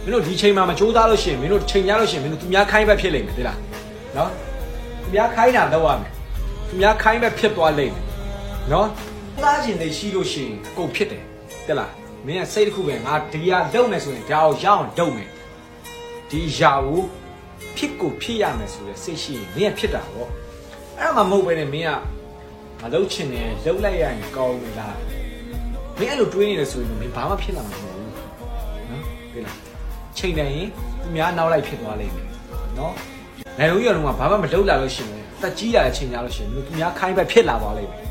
င်းတို့ဒီချိန်မှာမကြိုးစားလို့ရှိရင်မင်းတို့ချိန်ရလို့ရှိရင်မင်းတို့သူများခိုင်းပဲဖြစ်လိမ့်မယ်သိလားနော်သူများခိုင်းတာလုပ်ရမယ်သူများခိုင်းပဲဖြစ်သွားလိမ့်မယ်နော်သားရှင်တွေရှိလို့ရှိရင်အကုန်ဖြစ်တယ်သိလားမင်းကစိတ်တစ်ခုပဲငါဒီဟာလုပ်မယ်ဆိုရင်ဒါကိုရအောင်လုပ်မယ်ဒီရာကိုဖြစ်ကိုဖြစ်ရမယ်ဆိုတဲ့စိတ်ရှိရင်မင်းကဖြစ်တာပေါ့အဲ့ဒါမှမဟုတ်ပဲနဲ့မင်းကမလုပ်ချင်တယ်လုပ်လိုက်ရရင်ကောင်းပြီလားမင်းအဲ့လိုတွေးနေတယ်ဆိုရင်မင်းဘာမှဖြစ်လာမှာမဟုတ်ဘူးနော်သိလားချိန်တယ်ရင်သူများနောက်လိုက်ဖြစ်သွားလိမ့်မယ်နော်နိုင်လုံးရတော့ဘာမှမလုပ်လာလို့ရှိရင်တက်ကြီးရတဲ့ချိန်ကြလို့ရှိရင်သူများခိုင်းပဲဖြစ်လာပါလိမ့်မယ်